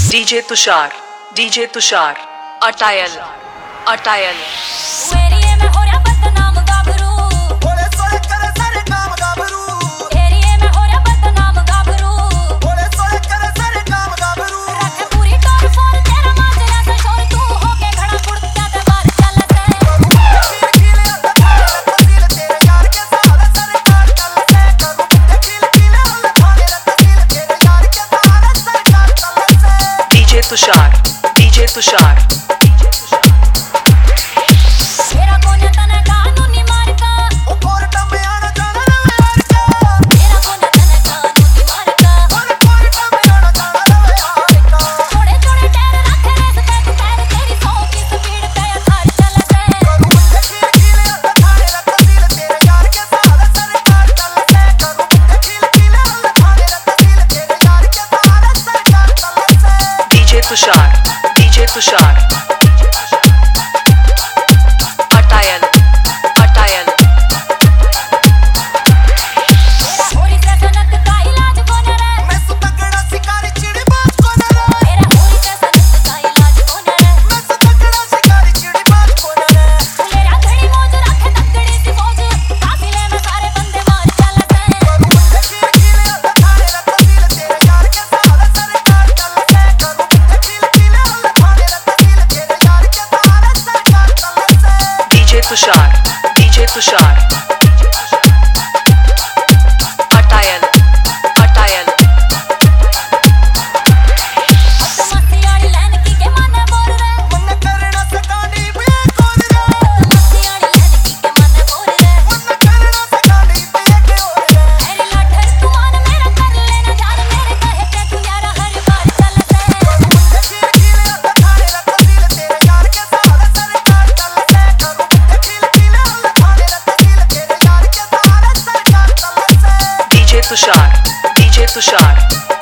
DJ Tushar अटायल एरिये में हो रहा बदनाम गाभरू, बोले सोए करे सारे काम गाभरू, एरिये में हो रहा बदनाम गाभरू, बोले सोए करे सारे काम गाभरू। रखे पूरी टोर फोर तेरा मांझला से शोर तू होके खड़ा कुड़ता ते बार चल से खीले अल्लाह खाने तसील तेरे यार के सहारे सरकार चल से करूं खीले अल्लाह खाने तसील तेरे यार के सहारे सरकार चल से। डीजे तुषार मेरा कोने तने कानूनी मार का, ओ कोर्ट में आना जाना रवे यार का, मेरा कोने तने कानूनी मार का, और कोर्ट में आना जाना रवे यार का। छोड़े छोड़े टैर रखे रेस पे तू पैर तेरी 100 की स्पीड पे थार चल से करूं खीले अल्लाह खाने तसील तेरे यार के सहारे सरकार चल से करूं खीले अल्लाह खाने तसील तेरे यार के सहारे सरकार चल से। डीजे तुषार अटायल मेरा होरी से सनत का इलाज कोने रे, मैं सुतगड़ा शिकारी चिड़ी बाज कोने रे, मेरा होरी से सनत का इलाज कोने रे, मैं सुतगड़ा शिकारी चिड़ी बाज कोने रे। मेरा घड़ी मौज रखे तकड़ी सी फौज, काफिले में सारे बंदे मार चल से करूं खीले अल्लाह खाने तसील तेरे यार के सहारे सरकार चल से करूं खीले अल्लाह खाने तसील तेरे यार के सहारे सरकार चल से। डीजे तुषार अटायल मस्ती वाली लाइन की के माने बोल रे, मन करना सकानी बे कोर रे, मस्ती वाली लाइन की के माने बोल रे, मन करना सकानी बे के ओर रे। मेरी लाठर तू मान मेरा कर लेना जान, मेरे कहे पे तू यार हर बार चल से खीले अल्लाह खाने तसील तेरे यार के सहारे सरकार चल से करूं खीले अल्लाह खाने तसील तेरे यार के सहारे सरकार चल से। डीजे तुषार